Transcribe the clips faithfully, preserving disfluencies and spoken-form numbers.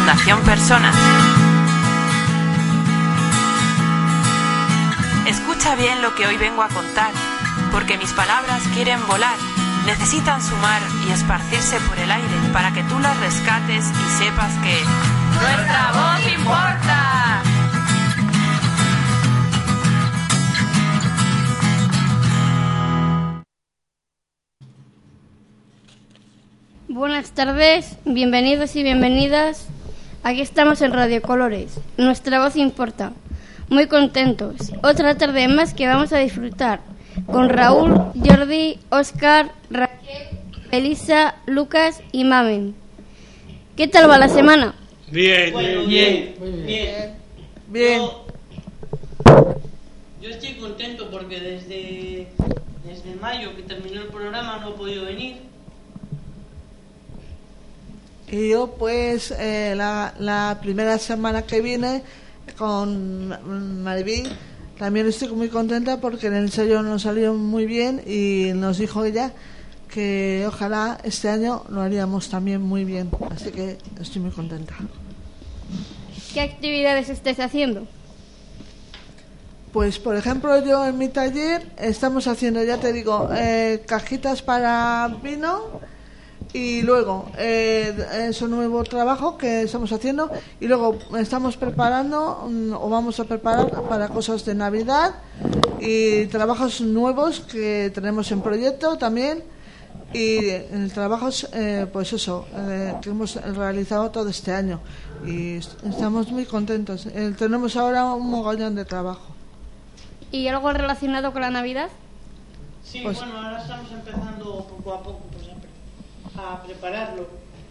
Fundación Personas. Escucha bien lo que hoy vengo a contar, porque mis palabras quieren volar, necesitan sumar y esparcirse por el aire para que tú las rescates y sepas que ¡nuestra voz importa! Buenas tardes, bienvenidos y bienvenidas. Aquí estamos en Radio Colores, nuestra voz importa. Muy contentos, otra tarde más que vamos a disfrutar con Raúl, Jordi, Óscar, Raquel, Elisa, Lucas y Mamen. ¿Qué tal va la semana? Bien, bueno, bien, bien, bien. bien. Yo, yo estoy contento porque desde, desde mayo que terminó el programa no he podido venir. Y yo pues eh, la, la primera semana que viene con Mariví también estoy muy contenta porque el ensayo nos salió muy bien y nos dijo ella que ojalá este año lo haríamos también muy bien, así que estoy muy contenta. ¿Qué actividades estáis haciendo? Pues por ejemplo yo en mi taller estamos haciendo, ya te digo, eh, cajitas para vino. Y luego, eh, es un nuevo trabajo que estamos haciendo y luego estamos preparando um, o vamos a preparar para cosas de Navidad y trabajos nuevos que tenemos en proyecto también y eh, trabajos, eh, pues eso, eh, que hemos realizado todo este año y estamos muy contentos. Eh, tenemos ahora un mogollón de trabajo. ¿Y algo relacionado con la Navidad? Sí, Pues, bueno, ahora estamos empezando poco a poco pues, a, pre- a prepararlo.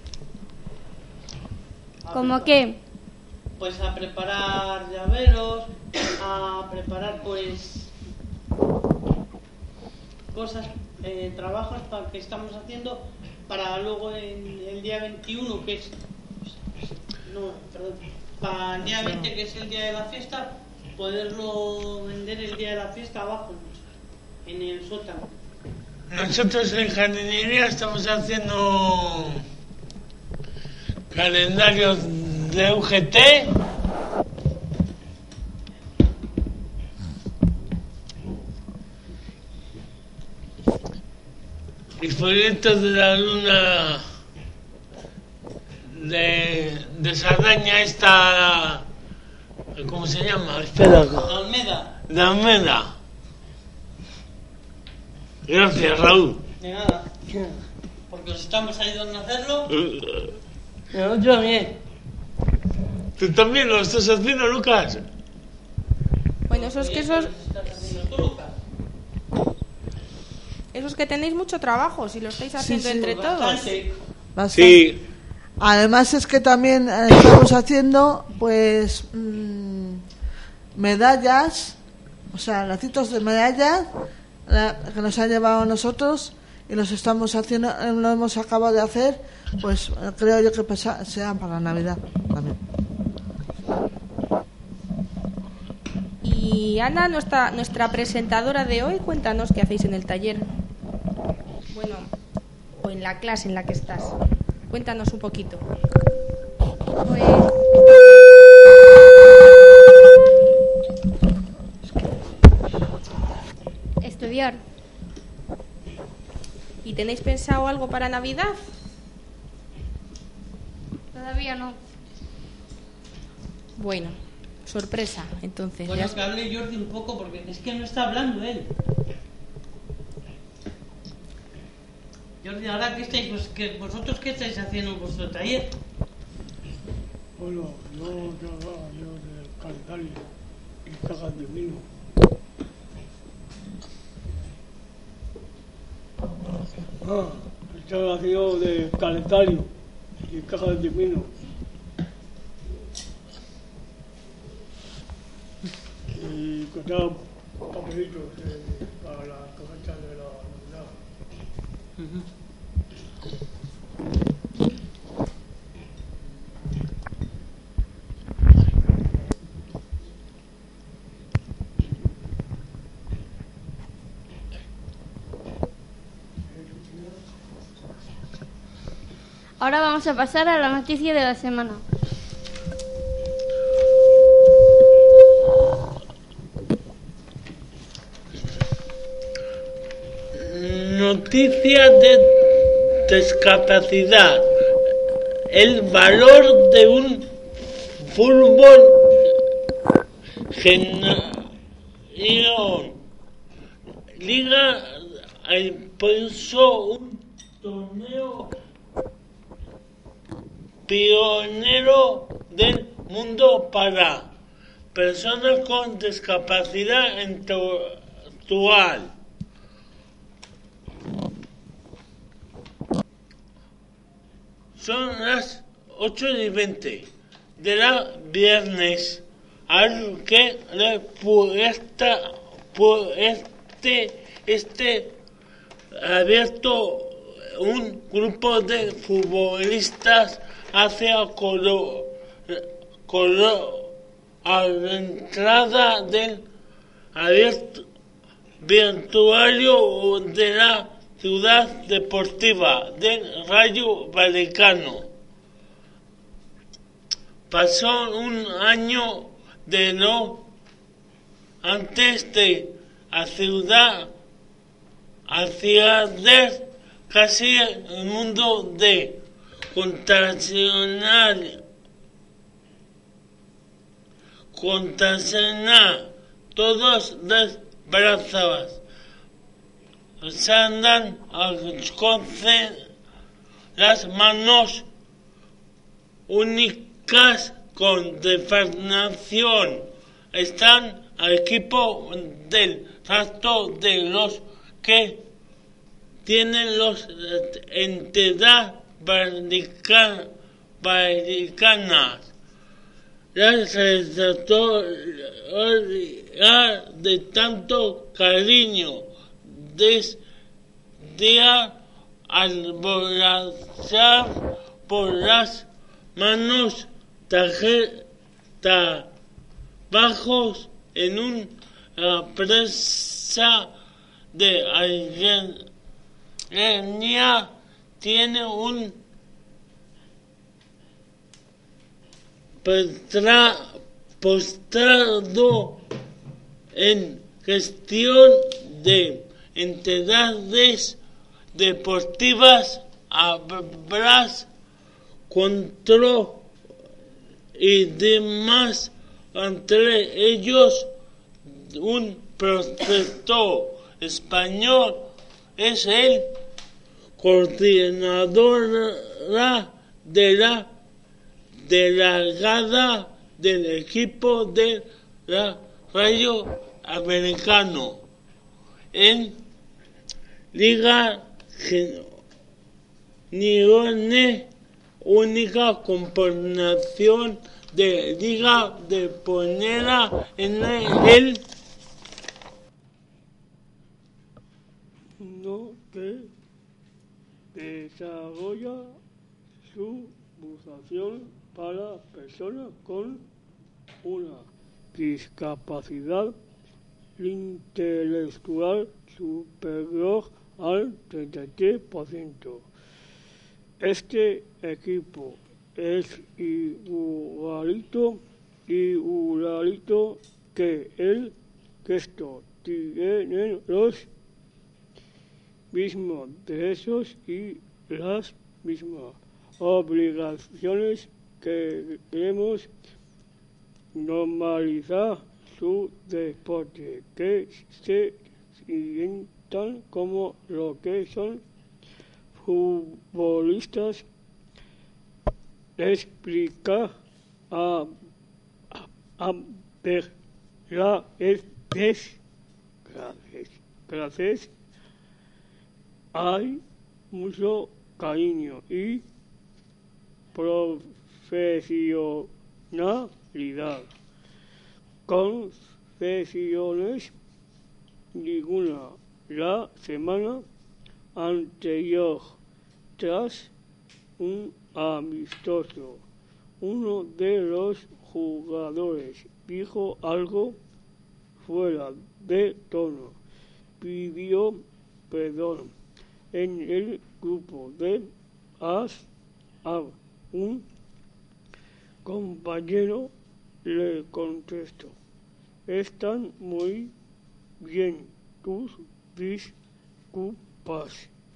A ¿Cómo prepar- qué? Pues a preparar llaveros, a preparar pues cosas, eh, trabajos para que estamos haciendo para luego en el día veintiuno, que es no, perdón, para el día veinte, que es el día de la fiesta, poderlo vender el día de la fiesta abajo en el sótano. Nosotros en jardinería estamos haciendo calendarios de U G T y folletos de la luna de, de Sardaña esta, ¿cómo se llama? Espera, Almeda. de Almeda. Gracias, Raúl. De nada. Porque os estamos ayudando a hacerlo. Yo también. ¿Tú también lo estás haciendo, Lucas? Bueno, esos que esos, Estás haciendo tú, Lucas. esos que tenéis mucho trabajo, si lo estáis haciendo sí, entre todos. Bastante. bastante. Sí. Además es que también eh, estamos haciendo pues mmm, medallas, o sea, lacitos de medallas la, que nos han llevado a nosotros y los estamos haciendo, eh, lo hemos acabado de hacer, pues eh, creo yo que pesa, sean para Navidad también. Y Ana, nuestra, nuestra presentadora de hoy, cuéntanos qué hacéis en el taller. Bueno, o en la clase en la que estás. Cuéntanos un poquito. Pues estudiar. ¿Y tenéis pensado algo para Navidad? Todavía no. Bueno, sorpresa, entonces. Bueno, ya- que hable Jordi un poco porque es que no está hablando él. Jordi, ahora que estáis, pues, que vosotros qué estáis haciendo en vuestro taller. Bueno, yo trabajo yo de calendario y cajas de vino. Ah, estaba haciendo de calendario y cajas de vino. Y cortaba papelitos eh, para la cosecha de la Navidad. Ahora vamos a pasar a la noticia de la semana. noticia de discapacidad. El valor de un fútbol generación Liga impulsó un torneo pionero del mundo para personas con discapacidad intelectual. Son las ocho y veinte de la viernes, al que le puesta por este, este abierto un grupo de futbolistas hacia Colo, Colo, a la entrada del abierto virtuario de la ciudad deportiva del Rayo Vallecano. Pasó un año de no antes de la ciudad hacia de casi el mundo de contagiar contagiar todos los brazos se andan con las manos únicas con definición están al equipo del resto de los que tienen los entidades vaticanas. Las de tanto cariño desde al abrazar por las manos tarjeta bajos en una presa de Argentina tiene un postrado en gestión de entidades deportivas habrás control y demás, entre ellos un proyecto español es el coordinador de la delegada del equipo de la Rayo Vallecano en Liga Nione, única combinación de liga de ponera en el no que desarrolla su vocación para personas con una discapacidad intelectual superior al treinta y tres por ciento. Este equipo es igualito, igualito que el resto. Tienen los mismos derechos y las mismas obligaciones que queremos normalizar su deporte, que se sientan como lo que son futbolistas. Explica a, a, a ver la es gracias, gracias hay mucho cariño y profesionalidad. Concesiones ninguna. La semana anterior, tras un amistoso, uno de los jugadores dijo algo fuera de tono, pidió perdón en el grupo de as a un compañero le contestó: están muy bien tus disculpas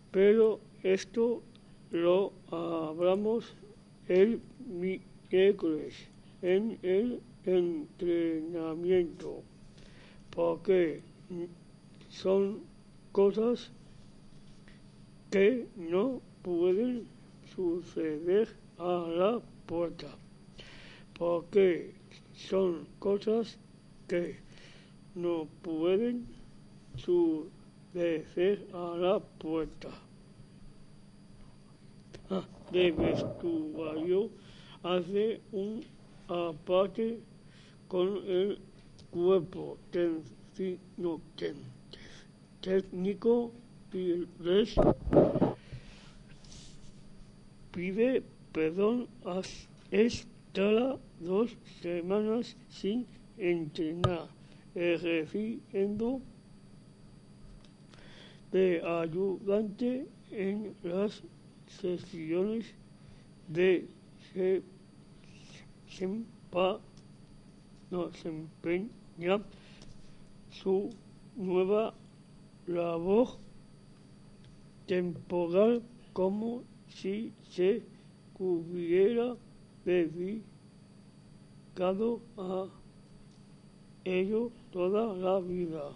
pero esto lo hablamos el miércoles en el entrenamiento, porque son cosas que no pueden suceder a la puerta, porque son cosas que no pueden suceder a la puerta. Ah, de vestuario hace un aparte con el cuerpo técnico, técnico y les pide perdón, estará dos semanas sin entrenar, ejerciendo de ayudante en las sesiones de se, sempa, no, se empeña su nueva labor temporal como si se hubiera dedicado a ello toda la vida.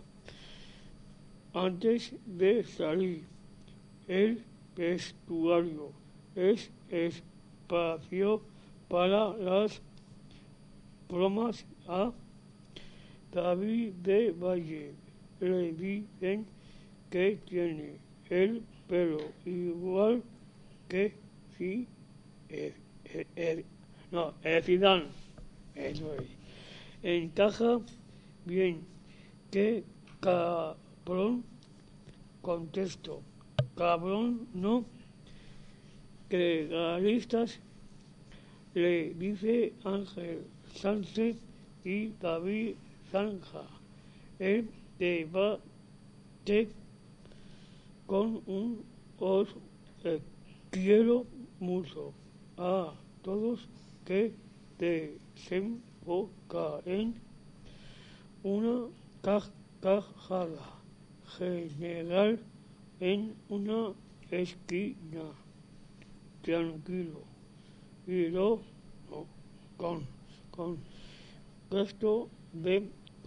Antes de salir, el vestuario es espacio para las bromas. A David de Valle le dicen que tiene el pelo igual que si er, er, er, no, el Zidane. Eso es. Encaja bien. Que cabrón, contesto. Cabrón, no. Gregaristas, le dice Ángel Sánchez y David Zanja. El debate con un os eh, quiero mucho a todos que desemboca en una carcajada general en una esquina, tranquilo, y lo no, con, con gesto de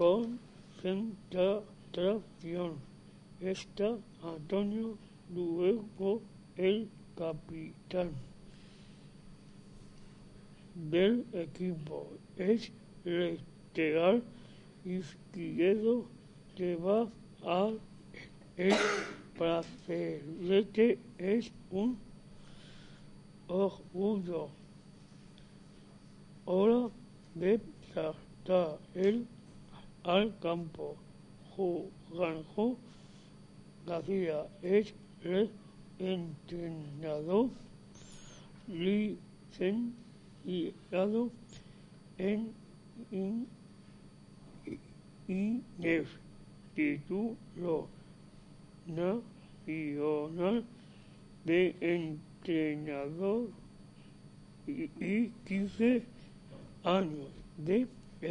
concentración. Está Antonio, luego el capitán del equipo, es lateral izquierdo que va al el brazalete, es un orgullo. Hora de saltar el al campo. Juanjo García es el entrenador licenciado en in, INEF, título nacional de entrenador y, y quince años de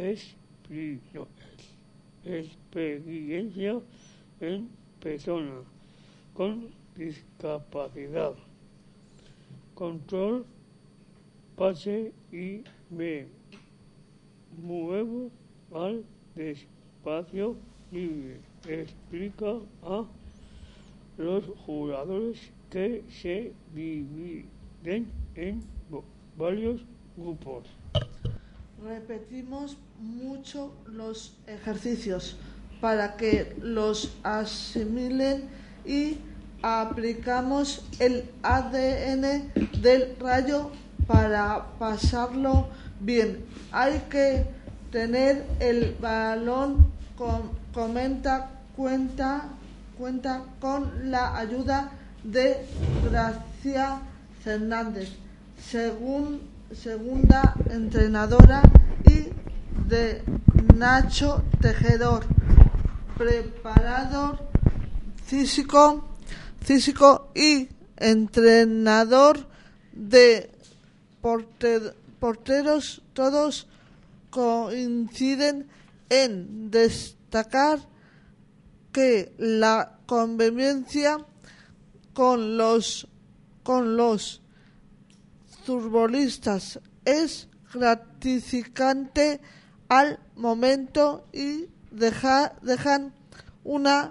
experiencia en personas con discapacidad, control, pase y me muevo al espacio libre. Explica a los jugadores que se dividen en varios grupos. Repetimos mucho los ejercicios para que los asimilen y aplicamos el A D N del rayo para pasarlo bien. Hay que tener el balón, con, comenta, cuenta, cuenta con la ayuda de Gracia Fernández, según, segunda entrenadora, y de Nacho Tejedor, preparador físico, físico y entrenador de porter, porteros. Todos coinciden en destacar que la convivencia con los con los futbolistas es gratificante al momento y deja, dejan una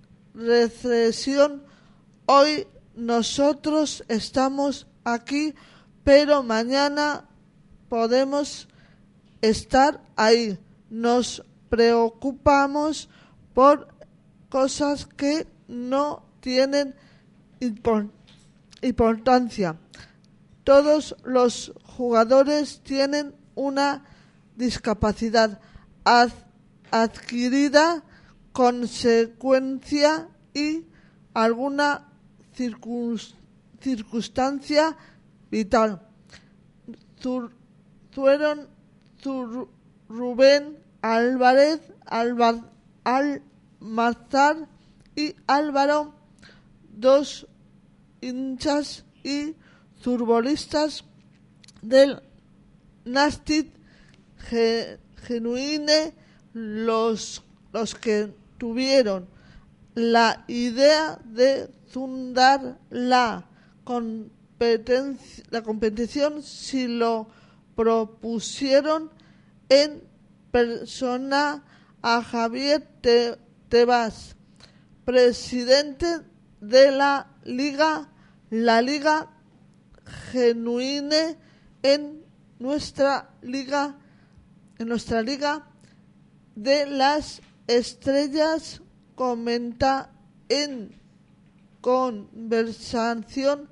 reflexión. Hoy nosotros estamos aquí, pero mañana podemos estar ahí. Nos preocupamos por cosas que no tienen impor- importancia. Todos los jugadores tienen una discapacidad ad- adquirida, consecuencia y alguna circun- circunstancia vital. Zur- fueron Zur- Rubén Álvarez, Alba- Almazar y Álvaro, dos hinchas y futbolistas del Nastic Genuine, los, los que tuvieron la idea de fundar la competencia, la competición, si lo propusieron en persona a Javier Te- Tebas, presidente de la Liga, la Liga Genuine en nuestra liga, en nuestra liga de las estrellas. Comenta en conversación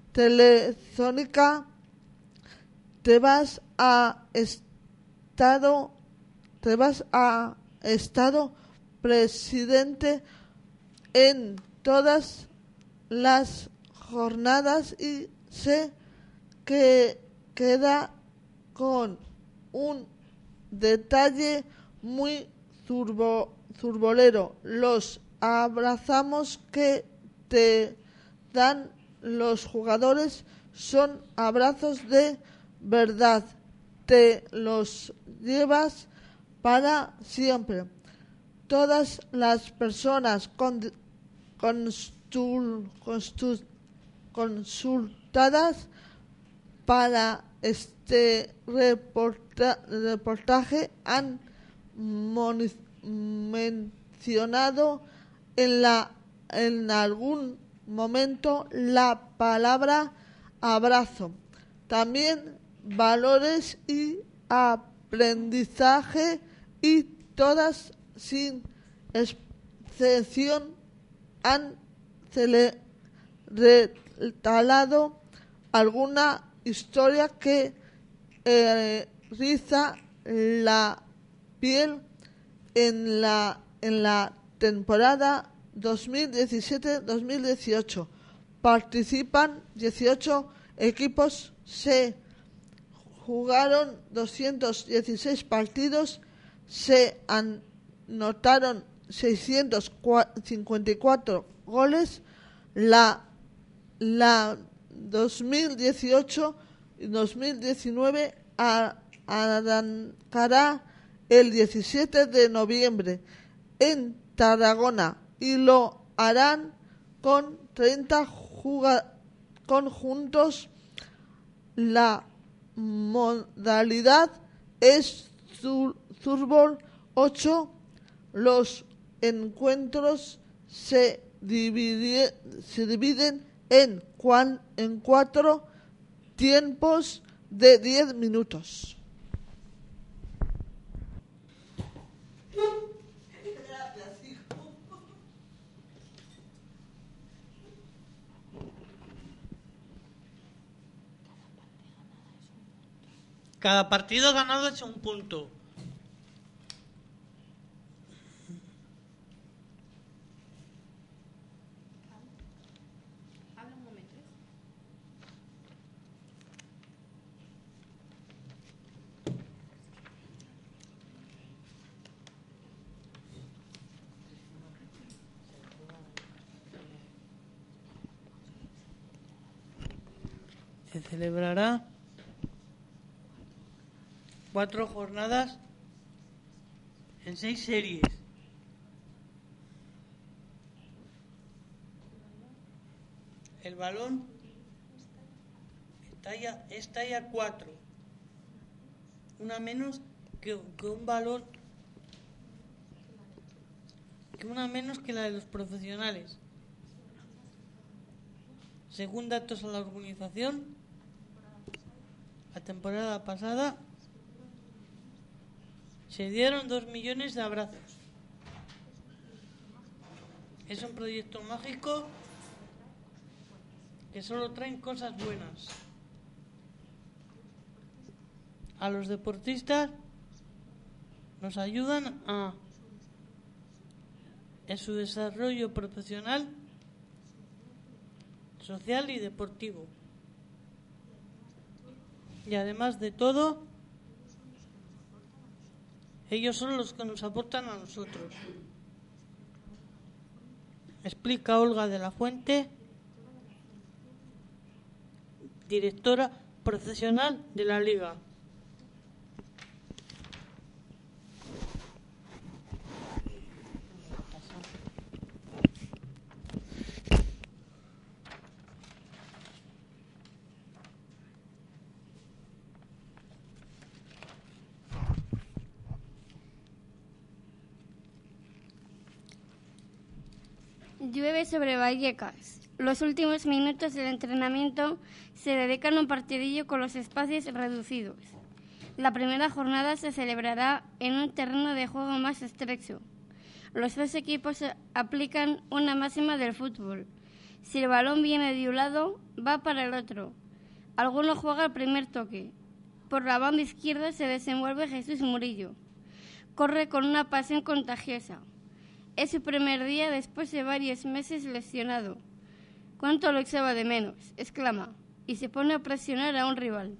telefónica: te vas a estado, te vas a estado presidente en todas las jornadas y se que queda con un detalle muy turbo, turbolero. Los abrazamos que te dan los jugadores son abrazos de verdad. Te los llevas para siempre. Todas las personas con, constul, constul, consultadas para este reporta, reportaje han moni, mencionado en, la, en algún momento la palabra abrazo. También valores y aprendizaje, y todas sin excepción han retalado alguna historia que eh, riza la piel. En la en la temporada dos mil diecisiete dos mil dieciocho participan dieciocho equipos, se jugaron doscientos dieciséis partidos, se anotaron seiscientos cincuenta y cuatro goles. La la dos mil dieciocho y dos mil diecinueve a, arrancará el diecisiete de noviembre en Tarragona y lo harán con treinta juga- conjuntos. La modalidad es fútbol ocho. Los encuentros se, divide, se dividen en, cuan, en cuatro tiempos de diez minutos. Cada partido ganado es un punto. Habla un momento. Se celebrará cuatro jornadas en seis series. balón es talla, es talla cuatro. Una menos que, que un balón, que una menos que la de los profesionales. Según datos a la organización, la temporada pasada se dieron dos millones de abrazos. Es un proyecto mágico que solo traen cosas buenas. A los deportistas nos ayudan a en su desarrollo profesional, social y deportivo. Y además de todo, ellos son los que nos aportan a nosotros. Explica Olga de la Fuente, directora profesional de la Liga. Llueve sobre Vallecas. Los últimos minutos del entrenamiento se dedican a un partidillo con los espacios reducidos. La primera jornada se celebrará en un terreno de juego más estrecho. Los dos equipos aplican una máxima del fútbol. Si el balón viene de un lado, va para el otro. Alguno juega el primer toque. Por la banda izquierda se desenvuelve Jesús Murillo. Corre con una pasión contagiosa. Es su primer día después de varios meses lesionado. ¿Cuánto lo echaba de menos?, exclama, y se pone a presionar a un rival.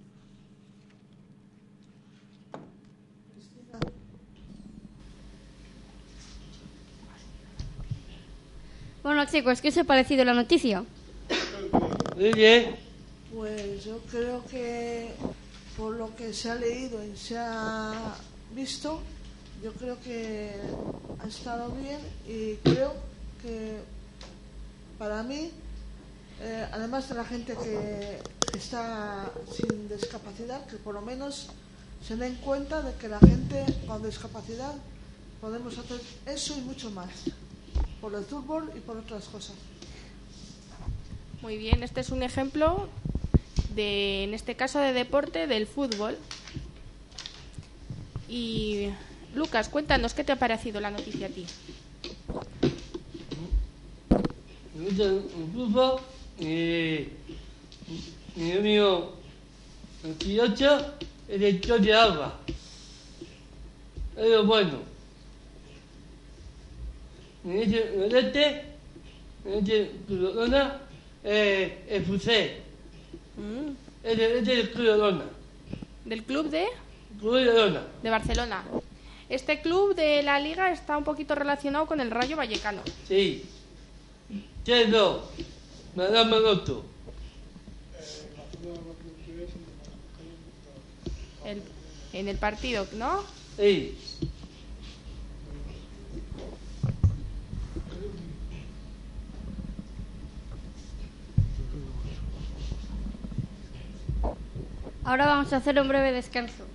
Bueno, chicos, ¿qué os ha parecido la noticia? Muy bien. Pues yo creo que por lo que se ha leído y se ha visto, yo creo que ha estado bien y creo que para mí, eh, además de la gente que está sin discapacidad, que por lo menos se den cuenta de que la gente con discapacidad podemos hacer eso y mucho más, por el fútbol y por otras cosas. Muy bien, este es un ejemplo de, en este caso, de deporte del fútbol. Y Lucas, cuéntanos qué te ha parecido la noticia a ti. Me gusta el fútbol y el mío veintiocho es de Chor de Agua. Es lo bueno. En este noreste, en este Club eh, el Fusé. Mm. Es de, es del Club Lona. ¿Del club de? Club de Lona. De Barcelona. Este club de la Liga está un poquito relacionado con el Rayo Vallecano. Sí. ¿Qué no? Madame Loto. El, en el partido, ¿no? Sí. Ahora vamos a hacer un breve descanso.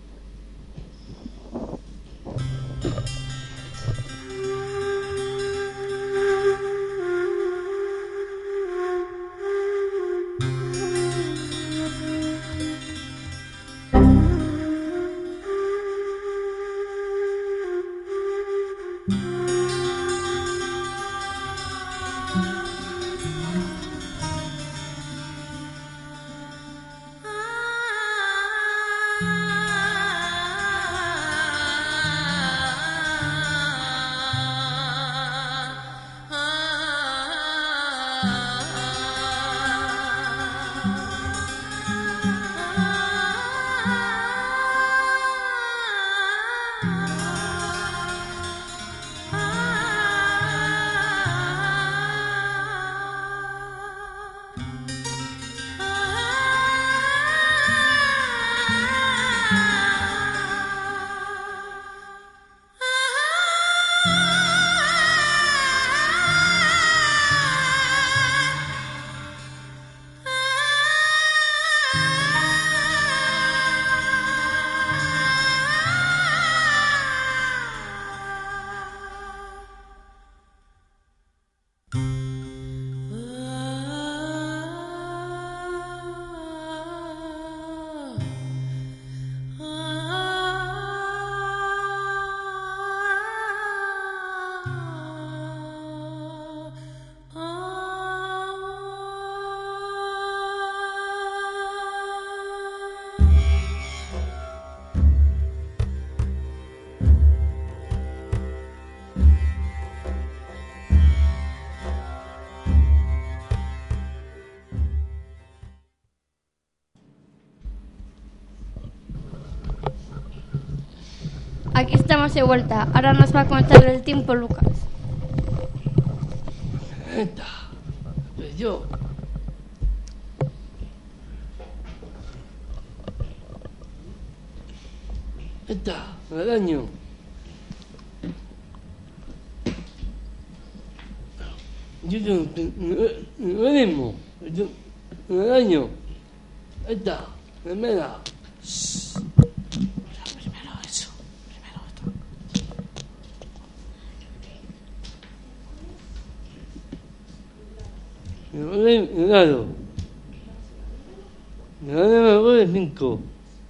Ah estamos de vuelta. Ahora nos va a contar el tiempo Lucas. Esta, pues yo. Esta, el año. Yo tengo lo mismo. El año. Esta, primera. Primero eso. Primero esto. Me voy helado. Me voy de cinco.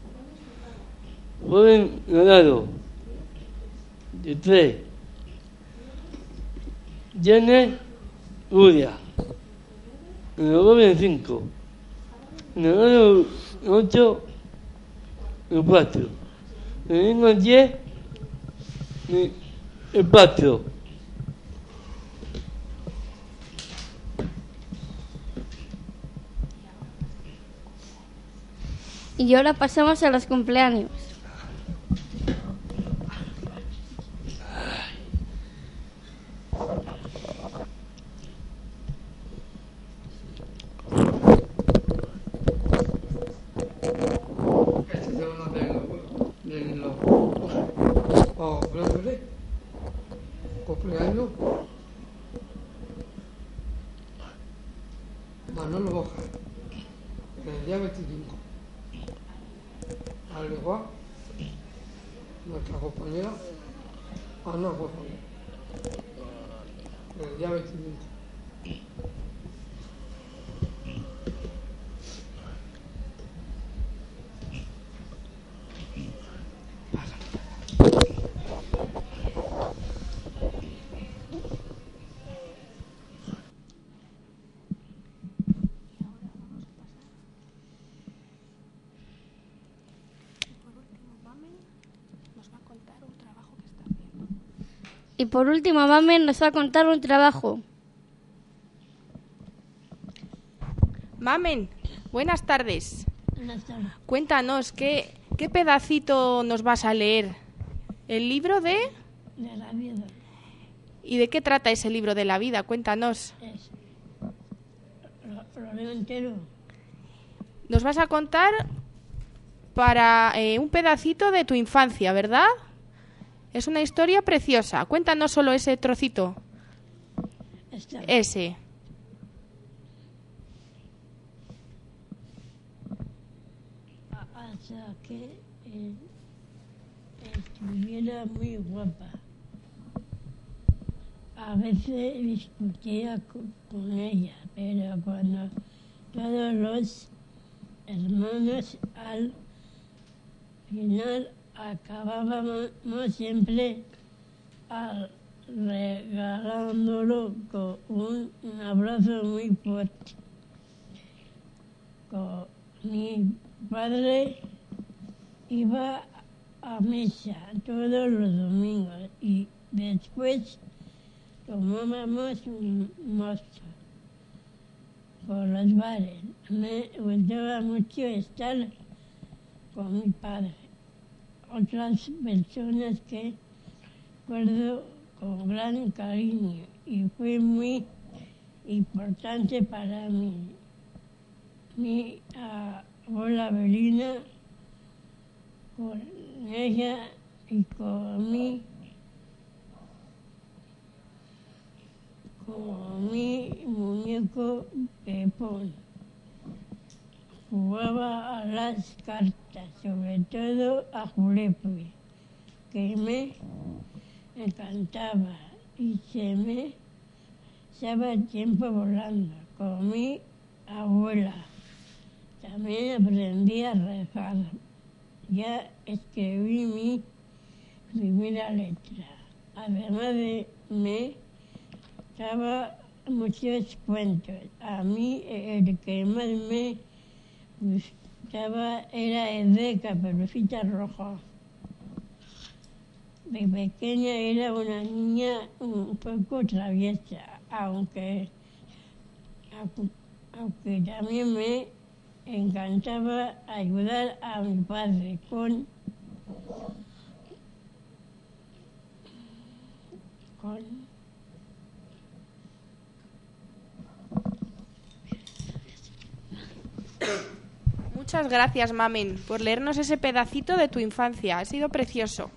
Voy helado. De tres. Llene, Uria. Me voy de cinco. Me voy de ocho. De cuatro. Me vengo a diez. De cuatro. Y ahora pasamos a los cumpleaños. Este es uno de los, de los oh, ¿verdad? Cumpleaños Manolo Boja, el día veinticinco. Al igual, nuestra compañera Ana Boja, el día veinticinco. Y por último, Mamen nos va a contar un trabajo. Mamen, buenas tardes. Buenas tardes. Cuéntanos, ¿qué, ¿qué pedacito nos vas a leer? ¿El libro de...? De la vida. ¿Y de qué trata ese libro de la vida? Cuéntanos. Es, lo, lo leo entero. Nos vas a contar para eh, un pedacito de tu infancia, ¿verdad? Es una historia preciosa. Cuéntanos solo ese trocito. Está. Ese. Hasta que eh, estuviera muy guapa. A veces discutía con, con ella, pero cuando todos los hermanos al final acabábamos siempre al regalándolo con un, un abrazo muy fuerte. Con mi padre iba a misa todos los domingos y después tomábamos un mosto por los bares. Me gustaba mucho estar con mi padre. Otras personas que recuerdo con gran cariño y fue muy importante para mí. Mi abuela Belina, con ella y con mi, con mi muñeco Pepón. Jugaba a las cartas, sobre todo a Julepe, que me encantaba y se me estaba el tiempo volando con mi abuela. También aprendí a rezar. Ya escribí mi primera letra. Además de me estaba muchos cuentos. A mí el que más me gustaba era el de Caperucita Roja. De pequeña era una niña un poco traviesa, aunque, aunque también me encantaba ayudar a mi padre con con Muchas gracias, Mamen, por leernos ese pedacito de tu infancia. Ha sido precioso.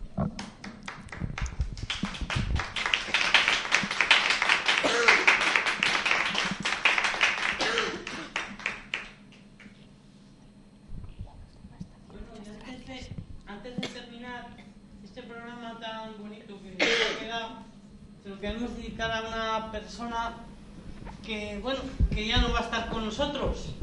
Antes de terminar este programa tan bonito que nos ha quedado, se lo queremos dedicar a una persona que, bueno, que ya no va a estar con nosotros,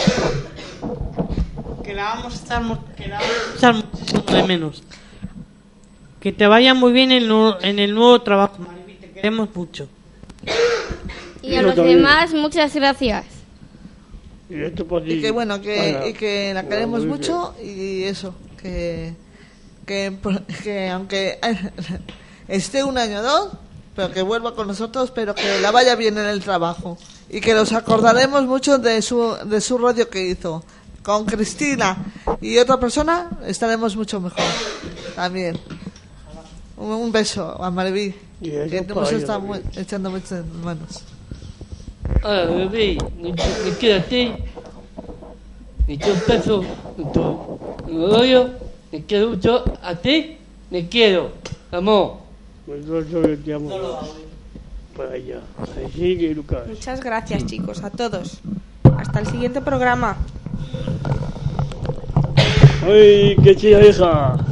que la vamos a estar, que la vamos a echar muchísimo de menos. Que te vaya muy bien en, nu- en el nuevo trabajo, Mariby, te queremos mucho. Y a los demás, muchas gracias. Y esto por ti. Y que bueno, que, Para- y que la para queremos muy mucho y eso, que, que, que aunque esté un año o dos, pero que vuelva con nosotros, pero que la vaya bien en el trabajo. Y que nos acordaremos mucho de su, de su radio que hizo. Con Cristina y otra persona estaremos mucho mejor también. Un, un beso a Mariby, Y eso que para hemos ella estado también. mu- echando muchas manos. Ahora, bebé, me, me quiero a ti. Me quiero un beso en tu rollo. Me quiero mucho a ti. Me quiero, amor. Pues yo, yo te amo para allá. Así que Lucas. Muchas gracias, chicos, a todos. Hasta el siguiente programa. ¡Ay, qué chida hija!